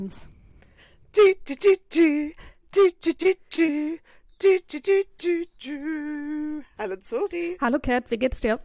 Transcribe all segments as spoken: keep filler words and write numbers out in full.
Du, du, du, du. Du, du, du, du. Du, du, du, du, du. Hallo Zori. Hallo Kat, wie geht's dir?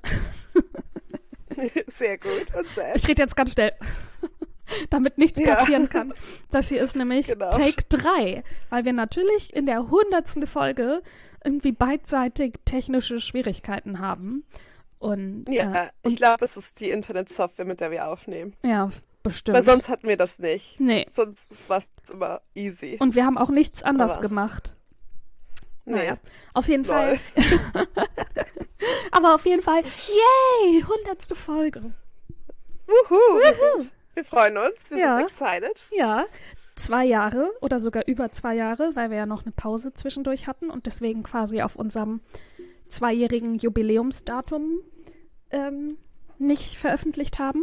Sehr gut und selbst. Ich rede jetzt ganz schnell, damit nichts Ja. passieren kann. Das hier ist nämlich Genau. Take drei, weil wir natürlich in der hundertsten Folge irgendwie beidseitig technische Schwierigkeiten haben. Und Ja, äh, ich glaube, es ist die Internetsoftware, mit der wir aufnehmen. ja, bestimmt. Weil sonst hatten wir das nicht. Nee. Sonst war es immer easy. Und wir haben auch nichts anders Aber- gemacht. Nee. Naja, auf jeden Lol. Fall. Aber auf jeden Fall, yay, hundertste Folge. Wuhu, wir, sind, wir freuen uns, wir Ja. sind excited. Ja, zwei Jahre oder sogar über zwei Jahre, weil wir ja noch eine Pause zwischendurch hatten und deswegen quasi auf unserem zweijährigen Jubiläumsdatum ähm, nicht veröffentlicht haben.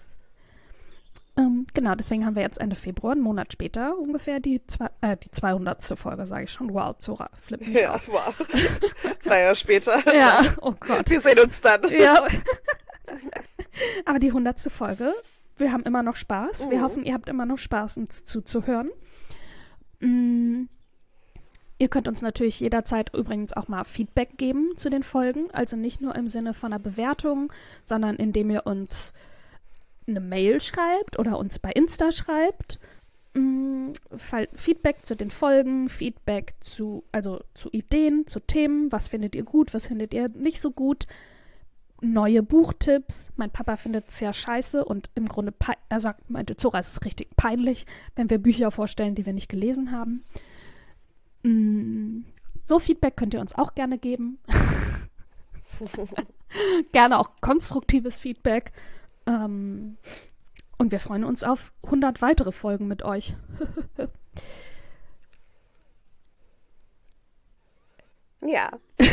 Ähm, genau, deswegen haben wir jetzt Ende Februar, einen Monat später ungefähr, die, zwei, äh, die zweihundertste Folge, sage ich schon. Wow, Zora, flipp mich Ja, aus. wow. Zwei Jahre später. Ja, oh Gott. Wir sehen uns dann. Ja. Aber die hundertste Folge, wir haben immer noch Spaß. Wir Mhm. hoffen, ihr habt immer noch Spaß, uns zuzuhören. Mm, Ihr könnt uns natürlich jederzeit übrigens auch mal Feedback geben zu den Folgen. Also nicht nur im Sinne von einer Bewertung, sondern indem ihr uns eine Mail schreibt oder uns bei Insta schreibt. Mm, Fall- Feedback zu den Folgen, Feedback zu, also zu Ideen, zu Themen. Was findet ihr gut, was findet ihr nicht so gut? Neue Buchtipps. Mein Papa findet es ja scheiße und im Grunde, pei- er sagt, meinte Zora, es ist richtig peinlich, wenn wir Bücher vorstellen, die wir nicht gelesen haben. Mm, So Feedback könnt ihr uns auch gerne geben. Gerne auch konstruktives Feedback. Ähm, und wir freuen uns auf hundert weitere Folgen mit euch. Ja.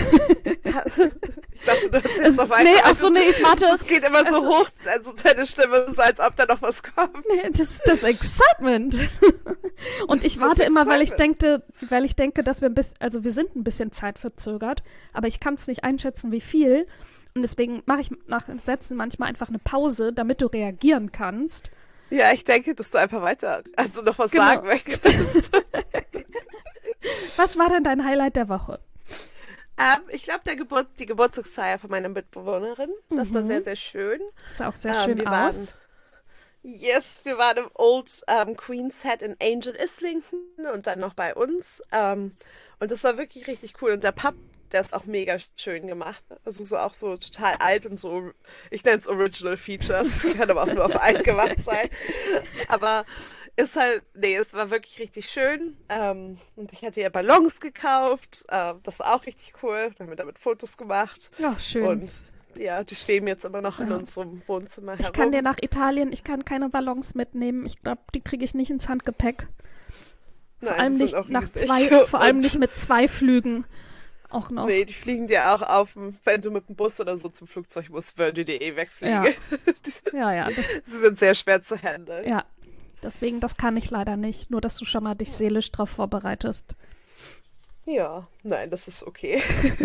Ich dachte, du erzählst Es, noch weiter. nee, weil achso, es- nee, ich warte. Es geht immer so hoch, also deine Stimme ist so, als ob da noch was kommt. Nee, das ist das Excitement. Und Das ich ist das warte immer, weil ich Excitement. denke, weil ich denke, dass wir ein bisschen, also wir sind ein bisschen zeitverzögert, aber ich kann es nicht einschätzen, wie viel. Und deswegen mache ich nach Sätzen manchmal einfach eine Pause, damit du reagieren kannst. Ja, ich denke, dass du einfach weiter, also noch was Genau. sagen möchtest. Was war denn dein Highlight der Woche? ähm, ich glaube, der Geburt, die Geburtstagsfeier von meiner Mitbewohnerin, das war Mhm. sehr, sehr schön. Sah auch sehr Ähm, schön wir aus. Waren, yes, wir waren im Old ähm, Queen Set in Angel Islington und dann noch bei uns. Ähm, und das war wirklich richtig cool. Und der Pub, der ist auch mega schön gemacht. Also so auch so total alt und so, ich nenne es Original Features, kann aber auch nur auf einen gemacht sein. Aber ist halt, nee, es war wirklich richtig schön. Ähm, und ich hatte ja Ballons gekauft. Ähm, das war auch richtig cool. Da haben wir damit Fotos gemacht. Ja, schön. Und ja, die schweben jetzt immer noch in Ja. unserem Wohnzimmer herum. Ich kann dir nach Italien, ich kann keine Ballons mitnehmen. Ich glaube, die kriege ich nicht ins Handgepäck. Vor Nein, allem die nicht sind auch nach riesig. zwei, vor allem Und- nicht mit zwei Flügen. Auch noch. Nee, die fliegen dir auch auf, dem- wenn du mit dem Bus oder so zum Flugzeug musst, würden die dir eh wegfliegen. Ja. Ja, ja, das, Sie sind sehr schwer zu handeln. ja. Deswegen, das kann ich leider nicht. Nur, dass du schon mal dich seelisch drauf vorbereitest. Ja, nein, das ist okay.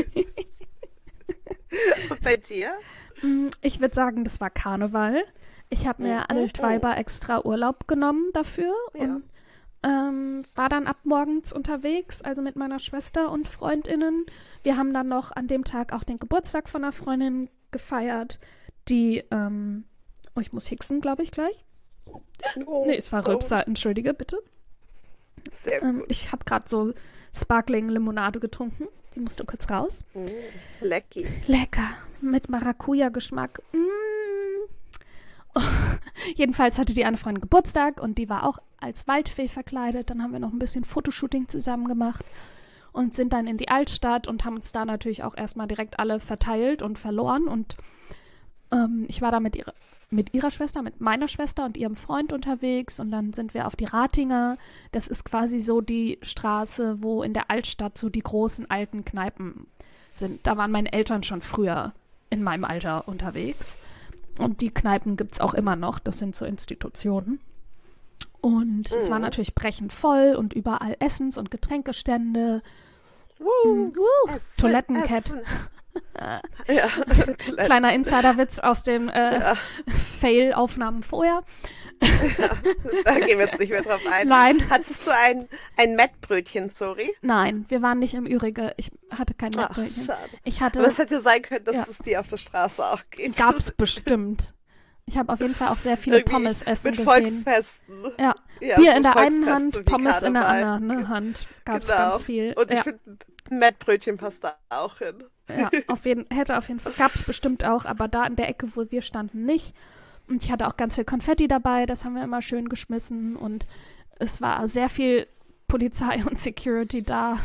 Und bei dir? Mm, Ich würde sagen, das war Karneval. Ich habe mir Mhm. Anneltweiber extra Urlaub genommen dafür Ja. und ähm, war dann ab morgens unterwegs, also mit meiner Schwester und FreundInnen. Wir haben dann noch an dem Tag auch den Geburtstag von einer Freundin gefeiert, die, ähm, oh, ich muss hixen, glaube ich, gleich. Oh, Nee, es war Rülpser, entschuldige bitte. Oh, sehr Ähm, gut. ich habe gerade so Sparkling Limonade getrunken. Die musste kurz raus. Mm, lecky. Lecker. Mit Maracuja-Geschmack. Mm. Oh. Jedenfalls hatte die eine Freundin Geburtstag und die war auch als Waldfee verkleidet. Dann haben wir noch ein bisschen Fotoshooting zusammen gemacht und sind dann in die Altstadt und haben uns da natürlich auch erstmal direkt alle verteilt und verloren. Und ähm, ich war da mit ihrer, mit ihrer Schwester, mit meiner Schwester und ihrem Freund unterwegs. Und dann sind wir auf die Ratinger. Das ist quasi so die Straße, wo in der Altstadt so die großen alten Kneipen sind. Da waren meine Eltern schon früher in meinem Alter unterwegs. Und die Kneipen gibt es auch immer noch. Das sind so Institutionen. Und es war Mhm. natürlich brechend voll und überall Essens- und Getränkestände. Woo, Uh, Essen, Toilettencat. Essen. Ja, Toiletten. Kleiner Insiderwitz aus den äh, Ja. Fail-Aufnahmen vorher. Ja, da gehen wir jetzt nicht mehr drauf ein. Nein. Hattest du ein, ein Mettbrötchen, sorry? Nein, wir waren nicht im Ürige. Ich hatte kein Ach, Mettbrötchen. schade. Ich hatte, Aber es hätte sein können, dass Ja. es die auf der Straße auch gibt. gab's bestimmt. Ich habe auf jeden Fall auch sehr viele Irgendwie Pommes essen mit gesehen. Volksfesten. Ja, Ja, Bier so in der einen Volksfeste Hand, wie Pommes in der Karneval. anderen Hand. Gab's Genau. ganz viel. Und ich ja. finde, Mettbrötchen passt da auch hin. Ja, auf jeden, hätte auf jeden Fall, gab es bestimmt auch, aber da in der Ecke, wo wir standen, nicht. Und ich hatte auch ganz viel Konfetti dabei, das haben wir immer schön geschmissen und es war sehr viel Polizei und Security da.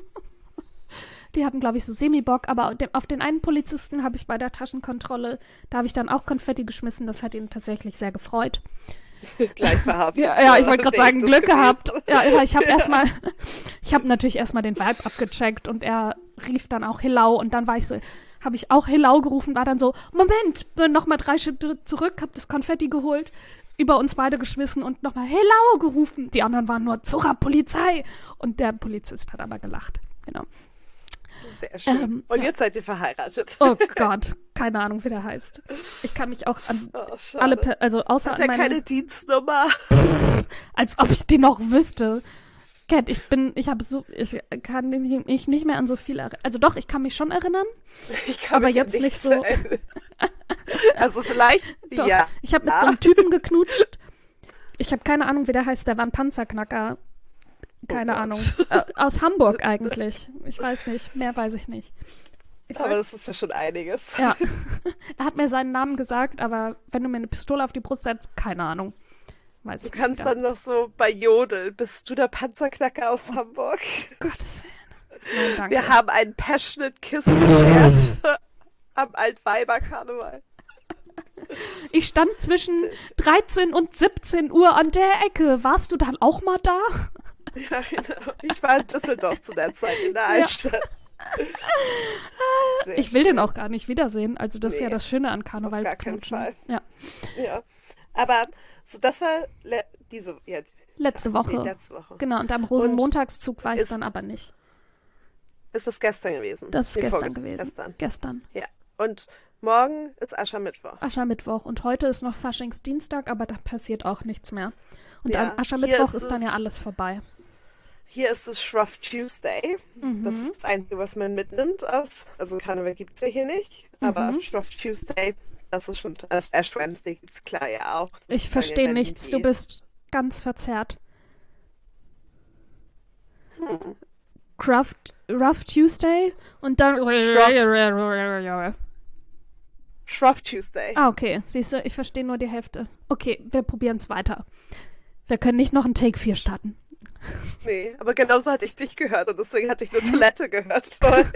Die hatten, glaube ich, so Semi-Bock, aber auf den einen Polizisten habe ich bei der Taschenkontrolle, da habe ich dann auch Konfetti geschmissen, das hat ihn tatsächlich sehr gefreut. Gleich verhaftet. Ja, ja, ich wollte gerade sagen, Richtig Glück gewesen. gehabt. Ja, aber ich habe erstmal, ich habe natürlich erstmal den Vibe abgecheckt und er rief dann auch Hillau und dann war ich so, habe ich auch Hillau gerufen, war dann so, Moment, bin nochmal drei Schritte zurück, habe das Konfetti geholt, über uns beide geschmissen und nochmal Hillau gerufen. Die anderen waren nur Zurra, Polizei. Und der Polizist hat aber gelacht. Genau. Sehr schön. Ähm, Und ja. jetzt seid ihr verheiratet. Oh Gott, keine Ahnung, wie der heißt. Ich kann mich auch an Oh, schade. alle, Per- also außer Hat an er meine, keine Dienstnummer? als ob ich die noch wüsste. Cat, ich bin, ich habe so, ich kann mich nicht mehr an so viel erinnern. Also doch, ich kann mich schon erinnern. Ich kann Aber mich jetzt an nicht nichts so. erinnern. Also vielleicht, Doch. ja. Ich habe mit so einem Typen geknutscht. Ich habe keine Ahnung, wie der heißt. Der war ein Panzerknacker. Keine Oh Gott. Ahnung. Äh, aus Hamburg eigentlich. Ich weiß nicht. Mehr weiß ich nicht. Ich Aber weiß, das ist ja schon einiges. ja. Er hat mir seinen Namen gesagt, aber wenn du mir eine Pistole auf die Brust setzt, keine Ahnung. Weiß Du ich kannst nicht. dann noch so bei Jodel, bist du der Panzerknacker aus Hamburg? Gottes Willen. Nein, danke. Wir haben einen Passionate Kiss geschert am Altweiberkarneval. Ich stand zwischen Sehr schön. dreizehn und siebzehn Uhr an der Ecke. Warst du dann auch mal da? Ja, genau. Ich war in Düsseldorf zu der Zeit in der Altstadt. Sehr Ich will schön. den auch gar nicht wiedersehen. Also das ist ja Nee, das Schöne an Karneval. auf gar keinen Fall. Ja. Ja. Aber so, das war le diese, ja, Letzte Woche. nee, letzte Woche. Genau, und am Rosenmontagszug war ich ist- dann aber nicht. Ist das gestern gewesen? Das ist Nee, gestern vorgestern. gewesen. Gestern. Gestern. Ja. Und morgen ist Aschermittwoch. Aschermittwoch. Und heute ist noch Faschingsdienstag, aber da passiert auch nichts mehr. Und Ja, an Aschermittwoch hier ist, ist dann ja es- alles vorbei. Hier ist es Shrove Tuesday. Mhm. Das ist das Einzige, was man mitnimmt aus. Also Karneval gibt es ja hier nicht. Aber Mhm. Shrove Tuesday, das ist schon. Also Ash Wednesday gibt es klar ja auch. Das Ich ist verstehe dann nichts. die- Du bist ganz verzerrt. Hm. Rough, Rough Tuesday und dann. Shrove Tuesday. Ah, okay. Siehst du, ich verstehe nur die Hälfte. Okay, wir probieren es weiter. Wir können nicht noch ein Take vier starten. Nee, aber genauso hatte ich dich gehört und deswegen hatte ich nur Toilette gehört vorhin.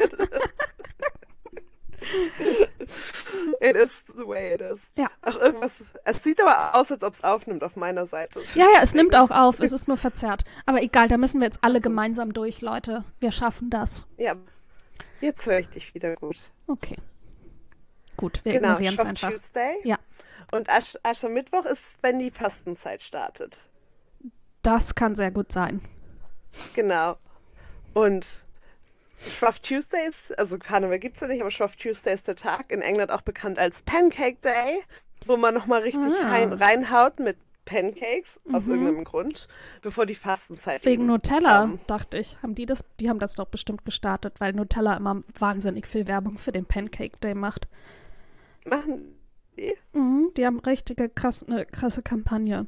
It is the way it is. Ja. Ach, irgendwas. Es sieht aber aus, als ob es aufnimmt auf meiner Seite. Ja, ja, es nimmt auch auf. Es ist nur verzerrt. Aber egal, da müssen wir jetzt alle Ach so. gemeinsam durch, Leute. Wir schaffen das. Ja, jetzt höre ich dich wieder gut. Okay. Gut, wir Genau, ignorieren es Shrove einfach. Tuesday. Ja, Und Asch Aschermittwoch ist, wenn die Fastenzeit startet. das kann sehr gut sein. Genau. Und Shrove Tuesday ist, also Karneval gibt es ja nicht, aber Shrove Tuesday ist der Tag, in England auch bekannt als Pancake Day, wo man nochmal richtig Ah. rein, reinhaut mit Pancakes, aus irgendeinem Grund, bevor die Fastenzeit Wegen eben, Nutella, ähm, dachte ich. Haben die das? Die haben das doch bestimmt gestartet, weil Nutella immer wahnsinnig viel Werbung für den Pancake Day macht. machen die? Mhm, die haben richtige krass, eine krasse Kampagne.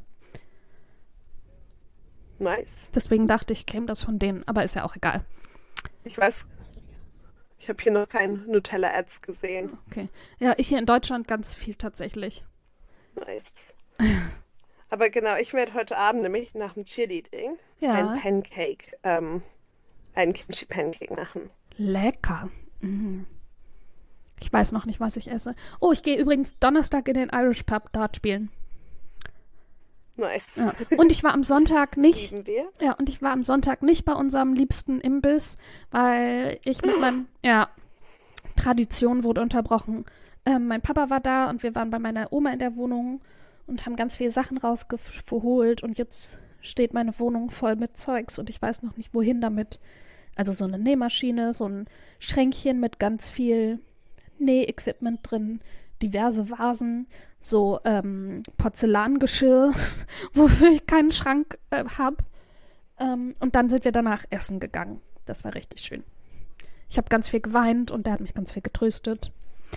Nice. Deswegen dachte ich, käme das von denen. Aber ist ja auch egal. Ich weiß, ich habe hier noch kein Nutella-Ads gesehen. Okay. Ja, ich hier in Deutschland ganz viel tatsächlich. Nice. Aber genau, ich werde heute Abend nämlich nach dem Cheerleading Ja. ein Pancake, ähm, einen Kimchi-Pancake machen. Lecker. Mhm. Ich weiß noch nicht, was ich esse. Oh, ich gehe übrigens Donnerstag in den Irish Pub Dart spielen. Nice. Ja. Und ich war am Sonntag nicht. Lieben wir. Ja, und ich war am Sonntag nicht bei unserem liebsten Imbiss, weil ich mit meinem, ja, Tradition wurde unterbrochen. Ähm, mein Papa war da und wir waren bei meiner Oma in der Wohnung und haben ganz viele Sachen rausgeholt und jetzt steht meine Wohnung voll mit Zeugs und ich weiß noch nicht, wohin damit. Also so eine Nähmaschine, so ein Schränkchen mit ganz viel Nähequipment drin, diverse Vasen, so ähm, Porzellangeschirr, wofür ich keinen Schrank äh, habe. Ähm, und dann sind wir danach essen gegangen. Das war richtig schön. Ich habe ganz viel geweint und der hat mich ganz viel getröstet.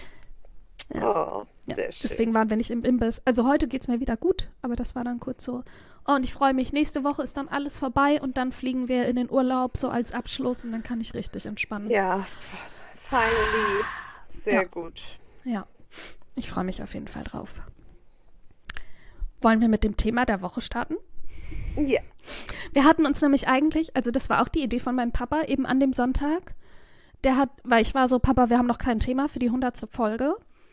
Ja, oh, ja. sehr schön. Deswegen waren wir nicht im Imbiss. Also heute geht es mir wieder gut, aber das war dann kurz so. Oh, und ich freue mich. Nächste Woche ist dann alles vorbei und dann fliegen wir in den Urlaub so als Abschluss und dann kann ich richtig entspannen. Ja, finally. Sehr ja. gut. Ja, ich freue mich auf jeden Fall drauf. Wollen wir mit dem Thema der Woche starten? Ja. Wir hatten uns nämlich eigentlich, also das war auch die Idee von meinem Papa, eben an dem Sonntag. Der hat, weil ich war so, Papa, wir haben noch kein Thema für die hundertste Folge.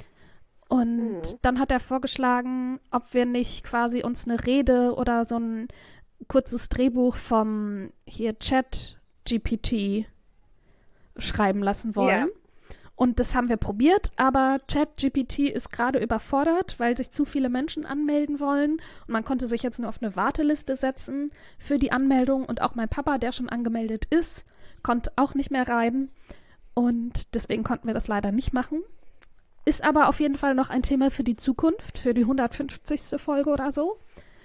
Und mhm. dann hat er vorgeschlagen, ob wir nicht quasi uns eine Rede oder so ein kurzes Drehbuch vom hier Chat G P T schreiben lassen wollen. Ja. Und das haben wir probiert, aber Chat G P T ist gerade überfordert, weil sich zu viele Menschen anmelden wollen. Und man konnte sich jetzt nur auf eine Warteliste setzen für die Anmeldung. Und auch mein Papa, der schon angemeldet ist, konnte auch nicht mehr rein. Und deswegen konnten wir das leider nicht machen. Ist aber auf jeden Fall noch ein Thema für die Zukunft, für die hundertfünfzigste Folge oder so.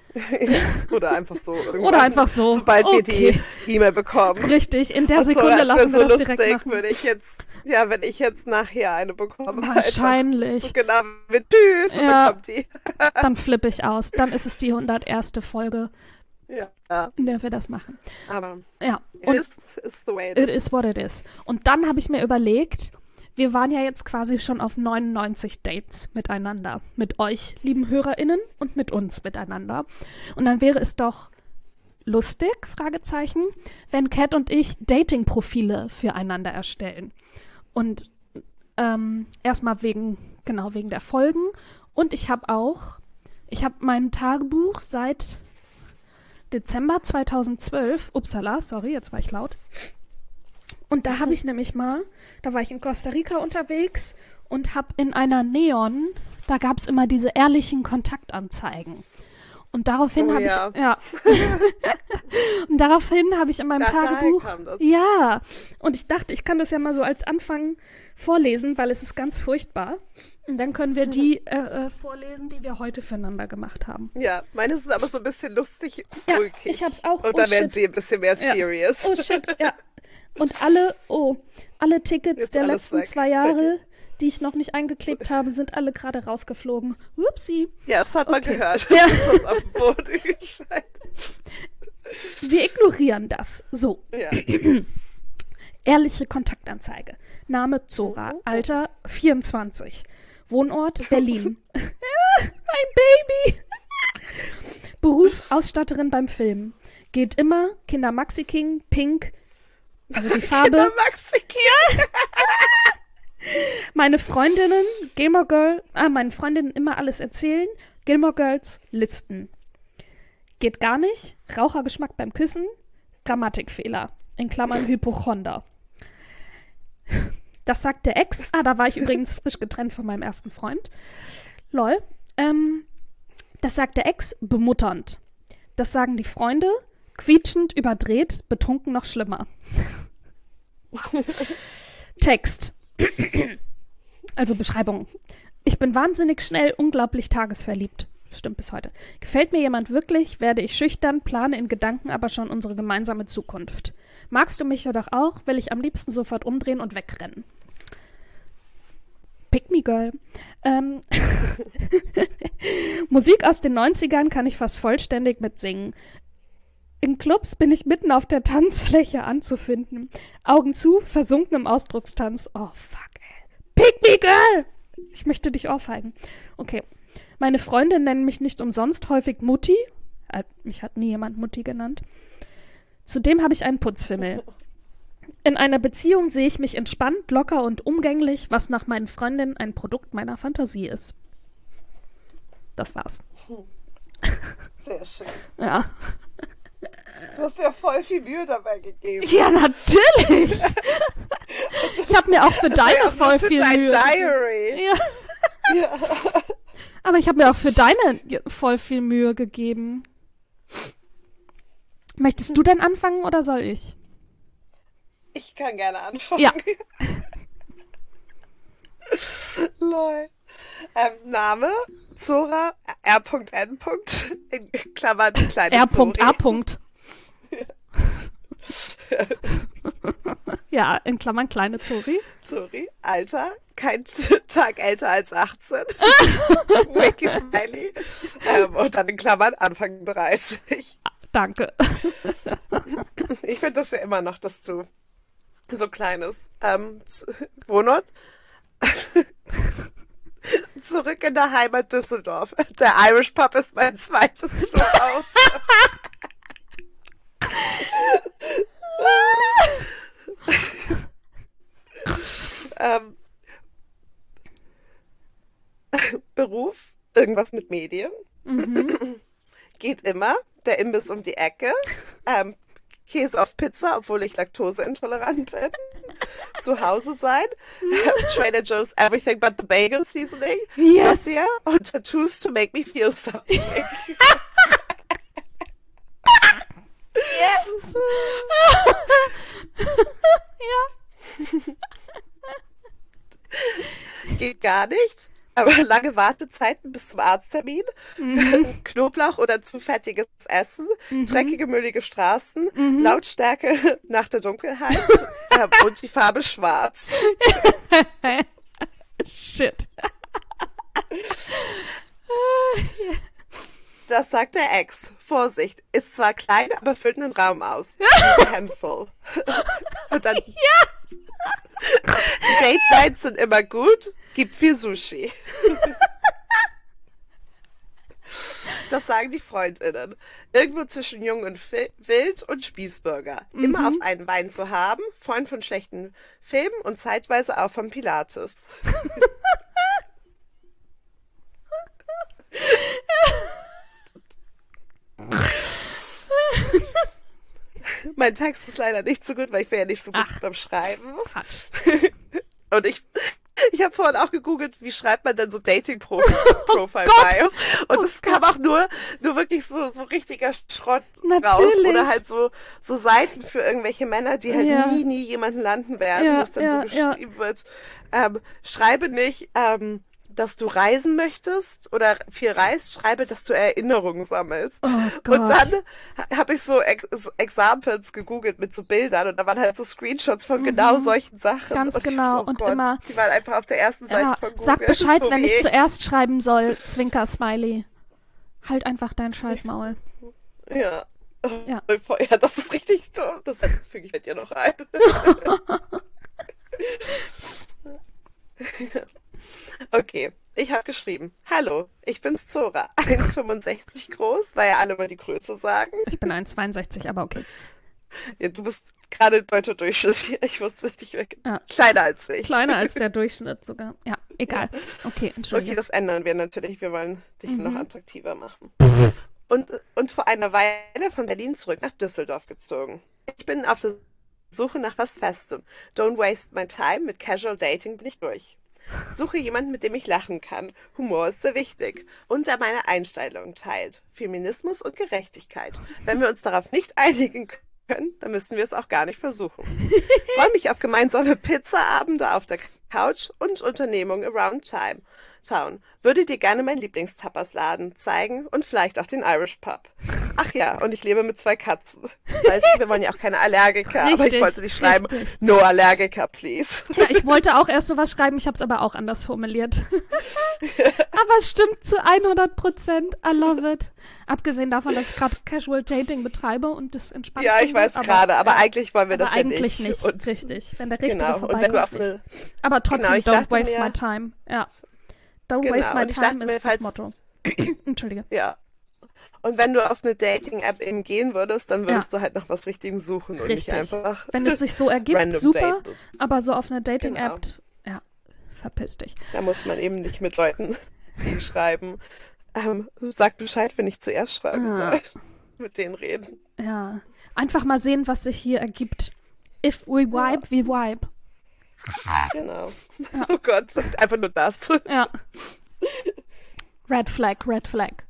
Oder einfach so. Oder einfach so. Sobald okay. wir die E-Mail bekommen. Richtig, in der Ach so, Sekunde das lassen so wir das lustig, direkt machen. Würde ich jetzt, ja, wenn ich jetzt nachher eine bekomme. Wahrscheinlich. So genau mit Tschüss, und ja, dann kommt die. Dann flippe ich aus. Dann ist es die hunderterste Folge, ja. in der wir das machen. Aber ja. it, Und is, it's the way it, it is. is what it is. Und dann habe ich mir überlegt, wir waren ja jetzt quasi schon auf neunundneunzig Dates miteinander. Mit euch, lieben HörerInnen, und mit uns miteinander. Und dann wäre es doch lustig, Fragezeichen, wenn Kat und ich Dating-Profile füreinander erstellen. Und ähm, erstmal wegen, genau, wegen der Folgen. Und ich habe auch, ich habe mein Tagebuch seit Dezember zweitausendzwölf, upsala, sorry, jetzt war ich laut. Und da habe ich nämlich mal, da war ich in Costa Rica unterwegs und habe in einer Neon, da gab es immer diese ehrlichen Kontaktanzeigen. Und daraufhin oh, habe ja. ich, ja, und daraufhin habe ich in meinem da, Tagebuch, kam das. ja, und ich dachte, ich kann das ja mal so als Anfang vorlesen, weil es ist ganz furchtbar. Und dann können wir die äh, äh, vorlesen, die wir heute füreinander gemacht haben. Ja, meines ist aber so ein bisschen lustig, ja, ulkig. Ich hab's auch. Und oh, dann werden shit. sie ein bisschen mehr ja. serious. Oh shit, ja. Und alle, oh, alle Tickets Jetzt der alles letzten weg. zwei Jahre, die ich noch nicht eingeklebt habe, sind alle gerade rausgeflogen. Upsi. Ja, das hat man Okay. gehört. Ja. Das ist was auf dem Boden gescheit. Wir ignorieren das. So. Ja. Ehrliche Kontaktanzeige. Name Zora. Alter vierundzwanzig. Wohnort Berlin. Ein Baby. Beruf Ausstatterin beim Film. Geht immer Kinder Maxi King, Pink. Also die Farbe. Kinder Maxi King. Meine Freundinnen, Gilmore Girl, ah, meinen Freundinnen immer alles erzählen. Gilmore Girls Listen. Geht gar nicht. Rauchergeschmack beim Küssen. Grammatikfehler. In Klammern Hypochonder. Das sagt der Ex. Ah, da war ich übrigens frisch getrennt von meinem ersten Freund. Lol. Ähm, das sagt der Ex bemutternd. Das sagen die Freunde quietschend, überdreht, betrunken noch schlimmer. Text. Also Beschreibung. Ich bin wahnsinnig schnell, unglaublich tagesverliebt. Stimmt bis heute. Gefällt mir jemand wirklich, werde ich schüchtern, plane in Gedanken aber schon unsere gemeinsame Zukunft. Magst du mich jedoch auch, will ich am liebsten sofort umdrehen und wegrennen. Pick me, girl. Ähm Musik aus den neunzigern kann ich fast vollständig mitsingen. In Clubs bin ich mitten auf der Tanzfläche anzufinden. Augen zu, versunken im Ausdruckstanz. Oh, fuck, ey. Pick me, girl! Ich möchte dich ohrfeigen. Okay. Meine Freunde nennen mich nicht umsonst häufig Mutti. Äh, mich hat nie jemand Mutti genannt. Zudem habe ich einen Putzfimmel. In einer Beziehung sehe ich mich entspannt, locker und umgänglich, was nach meinen Freundinnen ein Produkt meiner Fantasie ist. Das war's. Sehr schön. Ja. Du hast ja voll viel Mühe dabei gegeben. Ja, natürlich. Ich habe mir auch für deine ja voll für viel dein Mühe Diary. gegeben. Ja. Ja. Aber ich habe mir auch für deine ge- voll viel Mühe gegeben. Möchtest du denn anfangen oder soll ich? Ich kann gerne anfangen. Ja. Lol. Ähm, Name, Zora, R N. In Klammern, kleine R Zori. A. Ja, in Klammern kleine Zori. Zori, Alter, kein Tag älter als achtzehn. Wiki Smiley. Ähm, und dann in Klammern Anfang dreißig. Danke. Ich finde das ja immer noch, dass du so klein ist. Ähm, Wohnort? Zurück in der Heimat Düsseldorf. Der Irish Pub ist mein zweites Zuhause. ähm, Beruf? Irgendwas mit Medien. Mhm. Geht immer. Der Imbiss um die Ecke. Ähm, Käse auf Pizza, obwohl ich laktoseintolerant bin. Zu Hause sein. Trader Joe's Everything But the Bagel Seasoning. Yes. Das hier. Und Tattoos to make me feel something. Yes. Ja. Geht gar nicht. Aber lange Wartezeiten bis zum Arzttermin, Mhm. Knoblauch oder zu fettiges Essen, Mhm. dreckige, müllige Straßen, Mhm. Lautstärke nach der Dunkelheit äh, und die Farbe schwarz. Shit. Das sagt der Ex. Vorsicht, ist zwar klein, aber füllt einen Raum aus. Diese Handful. Und dann... Date Nights sind immer gut, gibt viel Sushi. Das sagen die FreundInnen. Irgendwo zwischen jung und fi- wild und Spießbürger. Immer Mhm. auf einen Wein zu haben, Freund von schlechten Filmen und zeitweise auch von Pilates. Mein Text ist leider nicht so gut, weil ich bin ja nicht so gut Ach. beim Schreiben. Quatsch. Und ich, ich habe vorhin auch gegoogelt, wie schreibt man denn so Dating-Profile Gott. Bio? Und Oh es kam auch nur, nur wirklich so, so richtiger Schrott raus. Natürlich. Oder halt so, so Seiten für irgendwelche Männer, die halt Ja. nie, nie jemanden landen werden, Ja, wo es dann ja, so ja. geschrieben wird. Ähm, schreibe nicht, ähm, dass du reisen möchtest oder viel reist, schreibe, dass du Erinnerungen sammelst. Oh Und Gott. dann ha- habe ich so Ex Examples gegoogelt mit so Bildern und da waren halt so Screenshots von genau solchen Sachen. Ganz und ich genau. So, oh Und Gott, immer- die waren einfach auf der ersten Seite Ja, von Google. sag Bescheid, so wenn wie ich zuerst schreiben soll. Zwinker-Smiley. Halt einfach dein Scheißmaul. Ja. Ja. Ja, das ist richtig so. Das füge ich mit dir noch ein. Okay, ich habe geschrieben. Hallo, ich bin's Zora. eins Komma fünfundsechzig groß, weil ja alle mal die Größe sagen. Ich bin eins Komma zweiundsechzig, aber okay. Ja, du bist gerade deutscher Durchschnitt. Ich wusste nicht mehr. Ja. Kleiner als ich. Kleiner als der Durchschnitt sogar. Ja, egal. Okay, Okay, entschuldige. das ändern wir natürlich. Wir wollen dich noch attraktiver machen. Und, und vor einer Weile von Berlin zurück nach Düsseldorf gezogen. Ich bin auf der Suche nach was Festem. Don't waste my time. Mit Casual Dating bin ich durch. Suche jemanden, mit dem ich lachen kann. Humor ist sehr wichtig. Und der meine Einstellung teilt. Feminismus und Gerechtigkeit. Wenn wir uns darauf nicht einigen können, dann müssen wir es auch gar nicht versuchen. Freue mich auf gemeinsame Pizzaabende auf der Couch und Unternehmungen around time. Town. Würde dir gerne meinen Lieblingstapasladen zeigen und vielleicht auch den Irish Pub. Ach ja, und ich lebe mit zwei Katzen. Weißt du, wir wollen ja auch keine Allergiker, aber ich Richtig, wollte nicht schreiben, richtig. no Allergiker, please. Ja, ich wollte auch erst sowas schreiben, ich habe es aber auch anders formuliert. Aber es stimmt zu hundert Prozent. I love it. Abgesehen davon, dass ich gerade Casual Dating betreibe und das entspannt Ja, ich finde, weiß gerade, aber ja, eigentlich wollen wir aber das ja eigentlich nicht. nicht. Und, Richtig. Wenn der Richtige genau, und wenn vorbeikommt. du auf so nicht. eine, Aber trotzdem, Genau, ich don't dachte waste mir- my time. Ja. Don't genau, waste my und ich dachte time mir, ist falls, das Motto. Entschuldige. ja. Und wenn du auf eine Dating-App eben gehen würdest, dann würdest du halt nach was Richtigem suchen und Richtig. nicht einfach Wenn es sich so ergibt, random super. datest. Aber so auf einer Dating-App, Genau. ja, verpiss dich. Da muss man eben nicht mit Leuten, die schreiben, ähm, sag Bescheid, wenn ich zuerst schreiben Ah. soll. Mit denen reden. Ja. Einfach mal sehen, was sich hier ergibt. If we vibe, we vibe. Genau. Oh Gott, einfach nur das. Ja. Red Flag, Red Flag.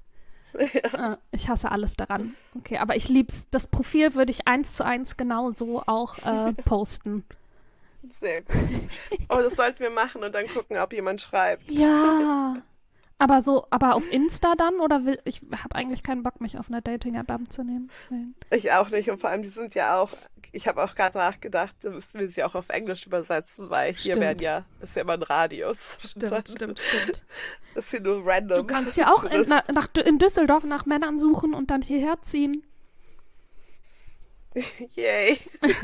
Äh, ich hasse alles daran. Okay, aber ich lieb's. Das Profil würde ich eins zu eins genau so auch äh, posten. Sehr gut. Oh, das sollten wir machen und dann gucken, ob jemand schreibt. Ja. Aber so, aber auf Insta dann? Oder will ich habe eigentlich keinen Bock, mich auf einer Dating-App abzunehmen. Ich auch nicht. Und vor allem, die sind ja auch, ich habe auch gerade nachgedacht, da müssten wir sie auch auf Englisch übersetzen, weil hier Stimmt. werden ja, ist ja immer ein Radius. Stimmt, Dann stimmt, stimmt. ist hier nur random. Du kannst ja auch in, Tourist. na, nach, in Düsseldorf nach Männern suchen und dann hierher ziehen. Yay.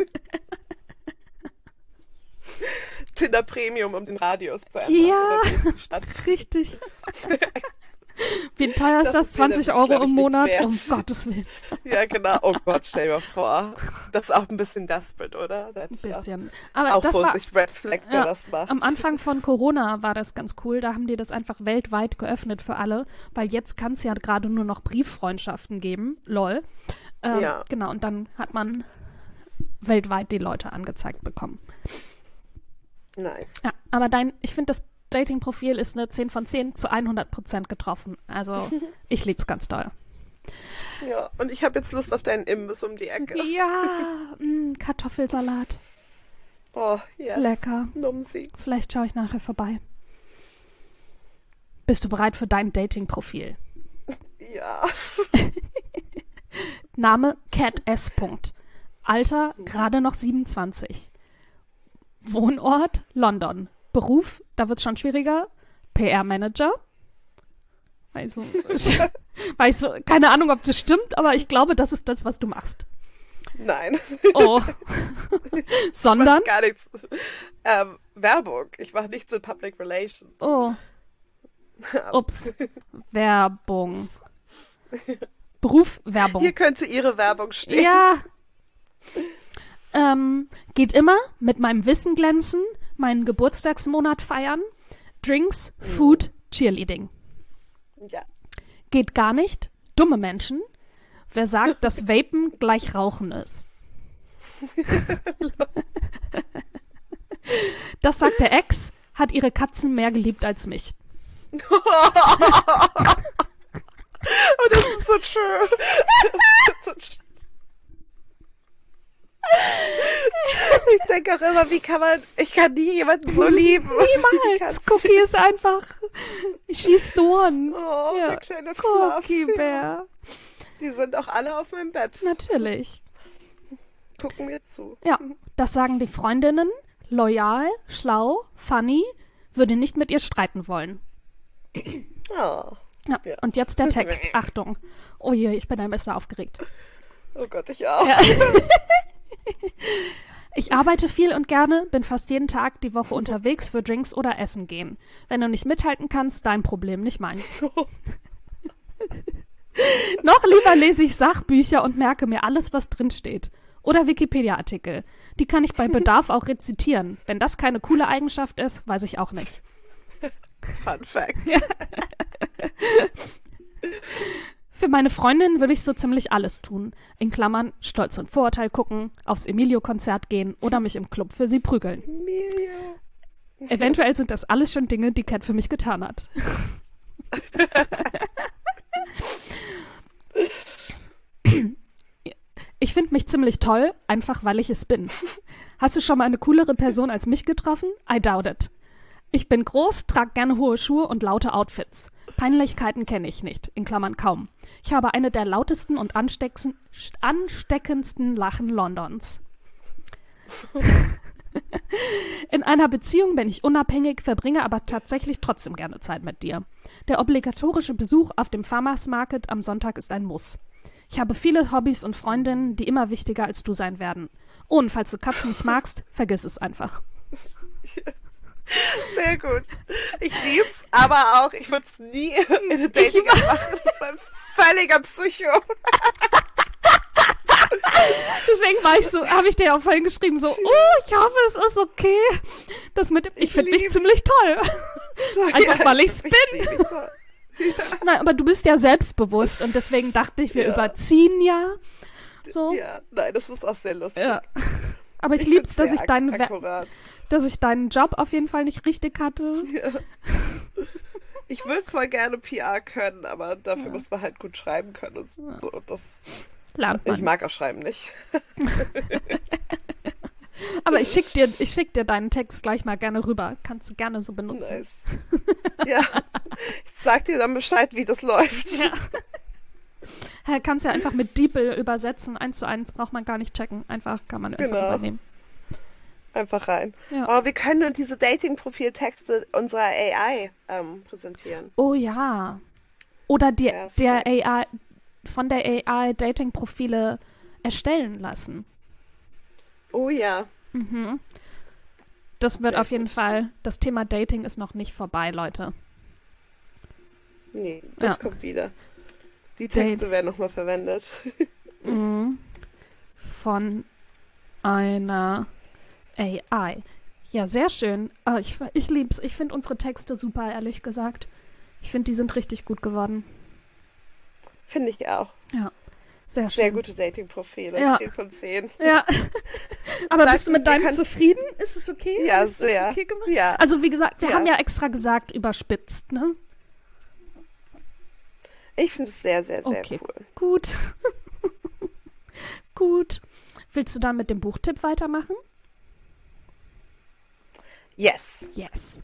Tinder Premium, um den Radius zu ändern. Ja, Oder die Stadt. richtig. Wie teuer ist Das das? ist mir das zwanzig jetzt, Euro glaub ich, im nicht Monat? wert. Um Gottes Willen. Ja, genau. Oh Gott, stell dir mal vor. Das ist auch ein bisschen desperate, oder? Da hätte Ein ich auch- bisschen. Aber Auch das war, Vorsicht, Red Flag, der ja, das macht. am Anfang von Corona war das ganz cool. Da haben die das einfach weltweit geöffnet für alle, weil jetzt kann es ja gerade nur noch Brieffreundschaften geben. Lol. Ähm, Ja. Genau, und dann hat man weltweit die Leute angezeigt bekommen. Nice. Ja, aber dein, ich finde, das Dating-Profil ist eine zehn von zehn zu hundert Prozent getroffen. Also, ich lieb's ganz doll. Ja, und ich habe jetzt Lust auf deinen Imbiss um die Ecke. Ja, mh, Kartoffelsalat. Oh, ja. Lecker. Numsi. Vielleicht schaue ich nachher vorbei. Bist du bereit für dein Dating-Profil? Ja. Name Cat S. Punkt. Alter gerade noch siebenundzwanzig. Wohnort London. Beruf, da wird es schon schwieriger. P R-Manager. Also, weißt du, keine Ahnung, ob das stimmt, aber ich glaube, das ist das, was du machst. Nein. Oh. Sondern, Ich mach gar nichts. Ähm, Werbung. Ich mache nichts mit Public Relations. oh, ups, Werbung. Beruf, Werbung. Hier könnte Ihre Werbung stehen. Ja. Ähm, geht immer mit meinem Wissen glänzen, meinen Geburtstagsmonat feiern, Drinks, Food, Cheerleading. Ja. Geht gar nicht. Dumme Menschen. Wer sagt, dass Vapen gleich Rauchen ist? Das sagt der Ex, hat ihre Katzen mehr geliebt als mich. Oh, das ist so true. Das ist so true. Ich denke auch immer, wie kann man, ich kann nie jemanden so lieben. Niemals. Cookie ist einfach, she's the one. Oh, Ja. der kleine Fluff. Cookie Bär. Die sind auch alle auf meinem Bett. Natürlich. Gucken mir zu. Ja, das sagen die Freundinnen. Loyal, schlau, funny, würde nicht mit ihr streiten wollen. Oh, Ja, Ja. und jetzt der Text. Achtung. Oh je, ich bin ein bisschen aufgeregt. oh Gott, ich auch. Ich arbeite viel und gerne, bin fast jeden Tag die Woche unterwegs für Drinks oder Essen gehen. Wenn du nicht mithalten kannst, dein Problem, nicht meins. So. Noch lieber lese ich Sachbücher und merke mir alles, was drinsteht. Oder Wikipedia-Artikel. Die kann ich bei Bedarf auch rezitieren. Wenn das keine coole Eigenschaft ist, weiß ich auch nicht. Fun Fact. Für meine Freundin würde ich so ziemlich alles tun. In Klammern Stolz und Vorurteil gucken, aufs Emilio-Konzert gehen oder mich im Club für sie prügeln. Emilio. Eventuell sind das alles schon Dinge, die Cat für mich getan hat. Ich finde mich ziemlich toll, einfach weil ich es bin. Hast du schon mal eine coolere Person als mich getroffen? I doubt it. Ich bin groß, trage gerne hohe Schuhe und laute Outfits. Peinlichkeiten kenne ich nicht, in Klammern kaum. Ich habe eine der lautesten und ansteckendsten, ansteckendsten Lachen Londons. In einer Beziehung bin ich unabhängig, verbringe aber tatsächlich trotzdem gerne Zeit mit dir. Der obligatorische Besuch auf dem Farmers Market am Sonntag ist ein Muss. Ich habe viele Hobbys und Freundinnen, die immer wichtiger als du sein werden. Oh, und falls du Katzen nicht magst, vergiss es einfach. Sehr gut. Ich lieb's, aber auch, ich würde es nie in eine Dating-App machen. Das war ein völliger Psycho. Deswegen war ich so, habe ich dir auch vorhin geschrieben, so, oh, ich hoffe, es ist okay. Das mit dem, ich, Ich finde mich lieb's. ziemlich toll. Einfach, weil ich's bin. Nein, aber du bist ja selbstbewusst und deswegen dachte ich, wir Ja. überziehen ja. So. Ja, nein, das ist auch sehr lustig. Ja. Aber ich, Ich lieb's, find's dass sehr ich deinen, ak- We- akkurat. dass ich deinen Job auf jeden Fall nicht richtig hatte. Ja. Ich würde voll gerne P R können, aber dafür Ja. muss man halt gut schreiben können und Ja. so. Das, Lernt ich man. mag auch Schreiben nicht. Aber ich schick dir, ich schick dir deinen Text gleich mal gerne rüber. Kannst du gerne so benutzen. Nice. Ja, ich sag dir dann Bescheid, wie das läuft. Ja. Hä, kannst ja einfach mit DeepL übersetzen. Eins zu eins braucht man gar nicht checken. Einfach kann man einfach Genau. übernehmen. Einfach rein. Ja. Oh, wir können diese Dating-Profil-Texte unserer A I ähm, präsentieren. Oh ja. Oder die, Perfekt. der A I, von der A I Dating-Profile erstellen lassen. Oh ja. Mhm. Das wird Sehr auf jeden gut. Fall, das Thema Dating ist noch nicht vorbei, Leute. Nee, das Ja. kommt wieder. Die Date. Texte werden nochmal verwendet. Mhm. Von einer A I. Ja, sehr schön. Ah, ich ich lieb's. Ich finde unsere Texte super, ehrlich gesagt. Ich finde, die sind richtig gut geworden. Finde ich auch. Ja, sehr schön. Sehr gute Dating-Profile. Ja. zehn von zehn. Ja. Aber Sag bist du mir, mit wir deinem können- zufrieden? Ist es okay? Ja, Ist das sehr. okay gemacht? Ja. Also wie gesagt, wir Ja. haben ja extra gesagt, überspitzt, ne? Ich finde es sehr, sehr, sehr Okay. cool. Gut. Gut. Willst du dann mit dem Buchtipp weitermachen? Yes. Yes.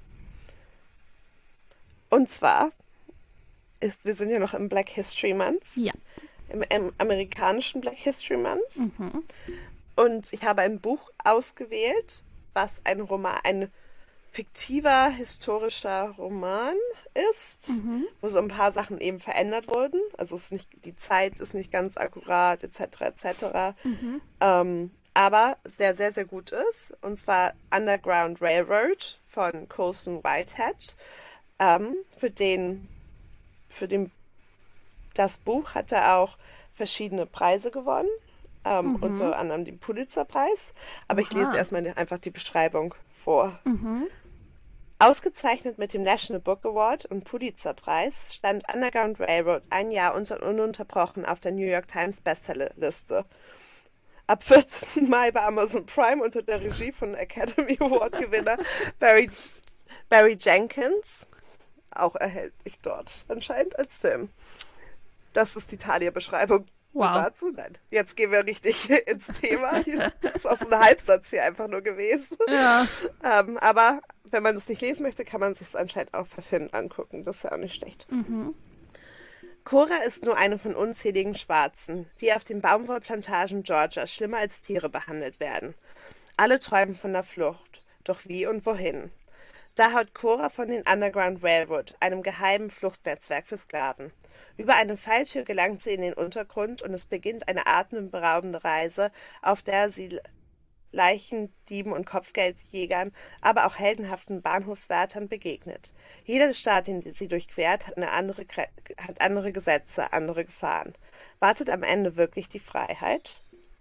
Und zwar ist, wir sind ja noch im Black History Month, Ja. im, im amerikanischen Black History Month. Mhm. Und ich habe ein Buch ausgewählt, was ein Roman, ein fiktiver historischer Roman ist, Mhm. wo so ein paar Sachen eben verändert wurden. Also es ist nicht, die Zeit ist nicht ganz akkurat, et cetera et cetera. Mhm. Ähm, aber sehr, sehr, sehr gut ist. Und zwar Underground Railroad von Colson Whitehead. Ähm, für den, für den, das Buch hat er auch verschiedene Preise gewonnen. Ähm, Mhm. Unter anderem den Pulitzerpreis. Aber ich lese Oha. erstmal einfach die Beschreibung vor. Mhm. Ausgezeichnet mit dem National Book Award und Pulitzerpreis stand Underground Railroad ein Jahr unter, ununterbrochen auf der New York Times Bestsellerliste. Ab vierzehnten Mai bei Amazon Prime unter der Regie von Academy Award Gewinner Barry, Barry Jenkins. Auch erhältlich dort anscheinend als Film. Das ist die Thalia-Beschreibung Wow. dazu. Nein, jetzt gehen wir richtig ins Thema. Das ist auch so ein Halbsatz hier einfach nur gewesen. Ja. Ähm, aber wenn man das nicht lesen möchte, kann man sich es anscheinend auch verfilmt angucken. Das ist ja auch nicht schlecht. Mhm. Cora ist nur eine von unzähligen Schwarzen, die auf den Baumwollplantagen Georgias schlimmer als Tiere behandelt werden. Alle träumen von der Flucht. Doch wie und wohin? Da hört Cora von den Underground Railroad, einem geheimen Fluchtnetzwerk für Sklaven. Über eine Falltür gelangt sie in den Untergrund und es beginnt eine atemberaubende Reise, auf der sie Leichendieben und Kopfgeldjägern, aber auch heldenhaften Bahnhofswärtern begegnet. Jeder Staat, den sie durchquert, hat, eine andere, Gre- hat andere Gesetze, andere Gefahren. Wartet am Ende wirklich die Freiheit?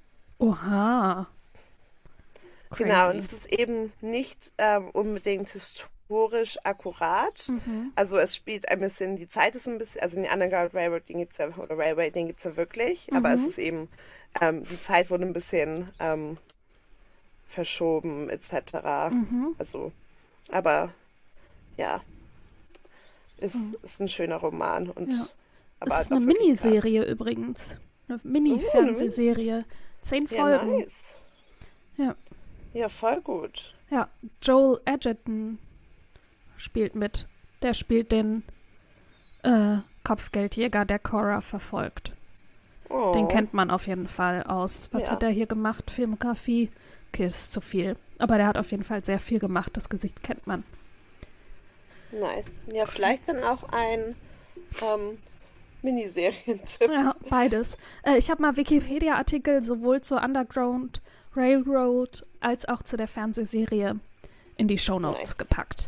Oha. Crazy. Genau, und es ist eben nicht ähm, unbedingt historisch akkurat. Mhm. Also es spielt ein bisschen, die Zeit ist ein bisschen, also den Underground Railroad, den gibt's ja, oder Railway, den gibt's ja wirklich, aber es Mhm. ist eben, ähm, die Zeit wurde ein bisschen ähm, verschoben, et cetera. Mhm. Also, aber ja, ist, Mhm. ist ein schöner Roman und Ja. aber Es ist auch eine wirklich krass. Miniserie übrigens. Eine Mini-Fernsehserie. Zehn Ja, Folgen. nice. Ja. Ja, voll gut. Ja, Joel Edgerton spielt mit. Der spielt den äh, Kopfgeldjäger, der Cora verfolgt. Oh. Den kennt man auf jeden Fall aus. Was Ja. hat er hier gemacht? Filmografie? Okay, ist zu viel. Aber der hat auf jeden Fall sehr viel gemacht. Das Gesicht kennt man. Nice. Ja, vielleicht dann auch ein ähm, Miniserientipp. Ja, beides. Äh, ich habe mal Wikipedia-Artikel sowohl zur Underground Railroad als auch zu der Fernsehserie in die Shownotes Nice. gepackt.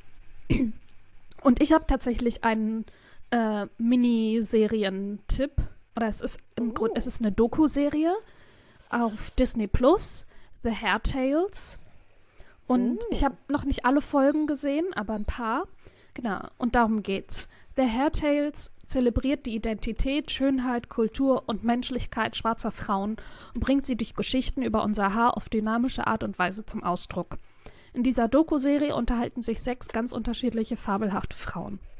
Und ich habe tatsächlich einen äh, Miniserientipp. Oder es ist im Oh. Grunde, es ist eine Doku-Serie auf Disney Plus, The Hair Tales. Und Mm. ich habe noch nicht alle Folgen gesehen, aber ein paar. Genau, und darum geht's. The Hair Tales zelebriert die Identität, Schönheit, Kultur und Menschlichkeit schwarzer Frauen und bringt sie durch Geschichten über unser Haar auf dynamische Art und Weise zum Ausdruck. In dieser Doku-Serie unterhalten sich sechs ganz unterschiedliche fabelhafte Frauen.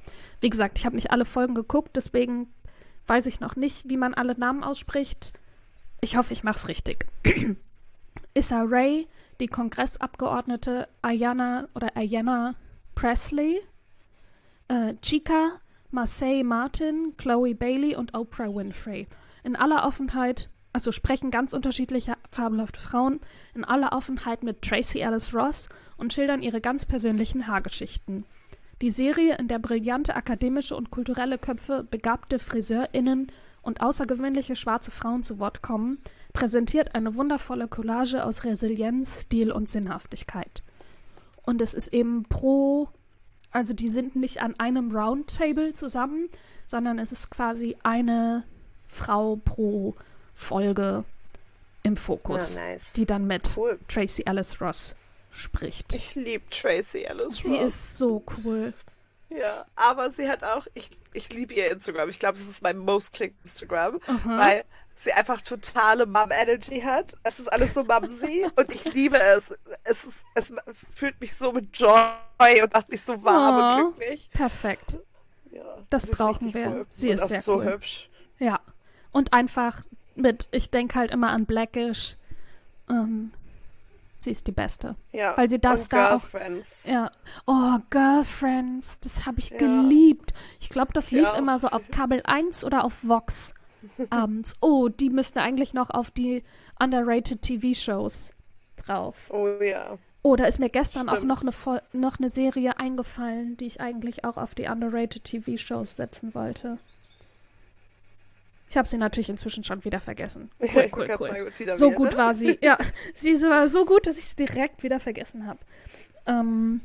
Wie gesagt, ich habe nicht alle Folgen geguckt, deswegen weiß ich noch nicht, wie man alle Namen ausspricht. Ich hoffe, ich mache es richtig. Issa Rae, die Kongressabgeordnete Ayanna oder Ayanna Presley, äh, Chica, Marsai Martin, Chloe Bailey und Oprah Winfrey. In aller Offenheit, also sprechen ganz unterschiedliche fabelhafte Frauen, in aller Offenheit mit Tracee Ellis Ross und schildern ihre ganz persönlichen Haargeschichten. Die Serie, in der brillante akademische und kulturelle Köpfe, begabte FriseurInnen und außergewöhnliche schwarze Frauen zu Wort kommen, präsentiert eine wundervolle Collage aus Resilienz, Stil und Sinnhaftigkeit. Und es ist eben pro, also die sind nicht an einem Roundtable zusammen, sondern es ist quasi eine Frau pro Folge im Fokus, Ja, nice. die dann mit Cool. Tracee Ellis Ross spricht. Ich liebe Tracee Ellis Sie Ross. ist so cool. Ja, aber sie hat auch, ich, ich liebe ihr Instagram. Ich glaube, es ist mein most clicked Instagram, Aha. weil sie einfach totale Mom-Energy hat. Es ist alles so mumsy und ich liebe es. Es, ist, es fühlt mich so mit Joy und macht mich so warm Oh. und glücklich. Perfekt. Ja, Das sie ist brauchen richtig wir. Cool. Sie und ist auch sehr so cool. hübsch. Ja. Und einfach mit, ich denke halt immer an Blackish. Ähm, sie ist die Beste. Ja, Weil sie das und da auch- Girlfriends. Ja. Oh, Girlfriends, das habe ich Ja. geliebt. Ich glaube, das Ich lief auch. immer so auf Kabel eins oder auf Vox abends. Oh, die müssten eigentlich noch auf die underrated T V-Shows drauf. Oh ja. Oh, da ist mir gestern auch Stimmt. noch eine, Fol- noch eine Serie eingefallen, die ich eigentlich auch auf die underrated T V-Shows setzen wollte. Ich habe sie natürlich inzwischen schon wieder vergessen. Cool, ich cool, wollte gerade cool. sagen, Tina So Wehr, gut ne? war sie. Ja, sie war so gut, dass ich sie direkt wieder vergessen habe. Ähm,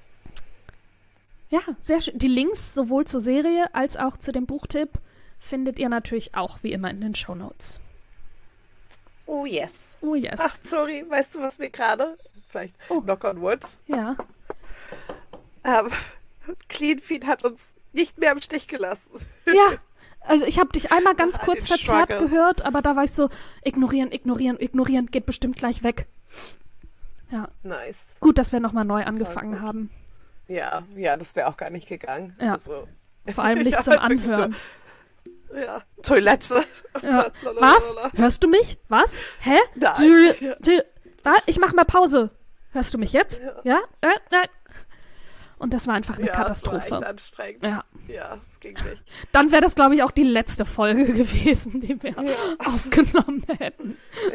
ja, sehr schön. Die Links sowohl zur Serie als auch zu dem Buchtipp findet ihr natürlich auch wie immer in den Shownotes. Oh yes. Oh yes. Ach, sorry, weißt du, was mir gerade, vielleicht Oh. knock on wood, Ja. ähm, Clean Feed hat uns nicht mehr im Stich gelassen. Ja, also ich habe dich einmal ganz Nach all kurz den verzerrt Struggles. gehört, aber da war ich so, ignorieren, ignorieren, ignorieren, geht bestimmt gleich weg. Ja, Nice. gut, dass wir nochmal neu angefangen gut. haben. Ja, ja, das wäre auch gar nicht gegangen. Ja. Also, Vor allem nicht Ja, zum wirklich nur- Anhören. ja, Toilette. Und Ja. dann Was? lalalala. Hörst du mich? Was? Hä? Nein. Du, Ja. du, wa? Ich mach mal Pause. Hörst du mich jetzt? Ja. Ja? Äh, nein. Und das war einfach eine Ja, es war echt Katastrophe. anstrengend. Ja. Ja, es ging nicht. Dann wäre das, glaube ich, auch die letzte Folge gewesen, die wir aufgenommen hätten.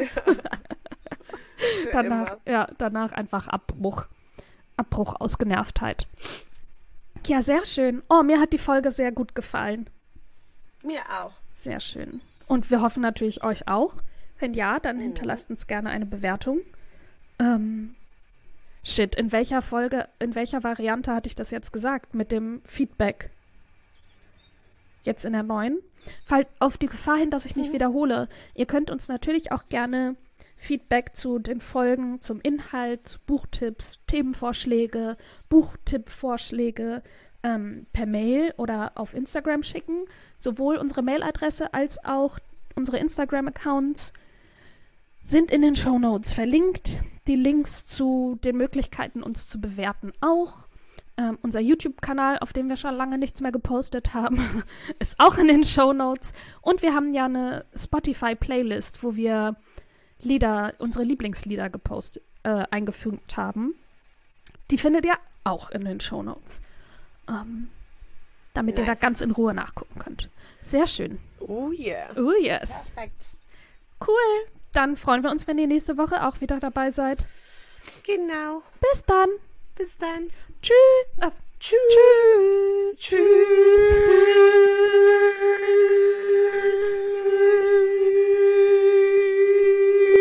Für Danach, immer. ja, danach einfach Abbruch. Abbruch aus Genervtheit. Ja, sehr schön. Oh, mir hat die Folge sehr gut gefallen. Mir auch. Sehr schön. Und wir hoffen natürlich euch auch. Wenn ja, dann Mhm. hinterlasst uns gerne eine Bewertung. Ähm, shit, in welcher Folge, in welcher Variante hatte ich das jetzt gesagt? Mit dem Feedback. Jetzt in der neuen. Fall auf die Gefahr hin, dass ich mich Mhm. wiederhole. Ihr könnt uns natürlich auch gerne Feedback zu den Folgen, zum Inhalt, zu Buchtipps, Themenvorschläge, Buchtippvorschläge ähm, per Mail oder auf Instagram schicken. Sowohl unsere Mailadresse als auch unsere Instagram-Accounts sind in den Shownotes verlinkt. Die Links zu den Möglichkeiten, uns zu bewerten, auch. Ähm, unser YouTube-Kanal, auf dem wir schon lange nichts mehr gepostet haben, ist auch in den Shownotes. Und wir haben ja eine Spotify-Playlist, wo wir Lieder, unsere Lieblingslieder gepostet, äh, eingefügt haben. Die findet ihr auch in den Shownotes. Ähm, damit ihr da Nice. ganz in Ruhe nachgucken könnt. Sehr schön. Oh yeah. Oh yes. Perfekt. Cool. Dann freuen wir uns, wenn ihr nächste Woche auch wieder dabei seid. Genau. Bis dann. Bis dann. Tschüss. Äh, Tschüss. tschüss.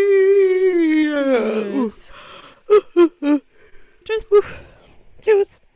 Tschüss. Tschüss. Tschüss.